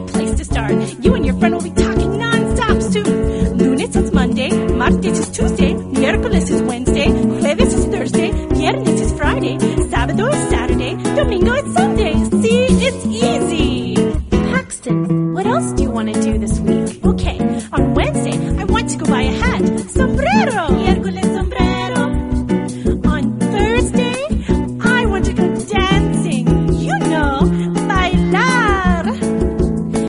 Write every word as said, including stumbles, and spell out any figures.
great place to start. You and your friend will be talking non-stop soon. Lunes is Monday, martes is Tuesday, miércoles is Wednesday, jueves is Thursday, viernes is Friday, sábado is Saturday, domingo is Sunday. See, it's easy. Paxton, what else do you want to do this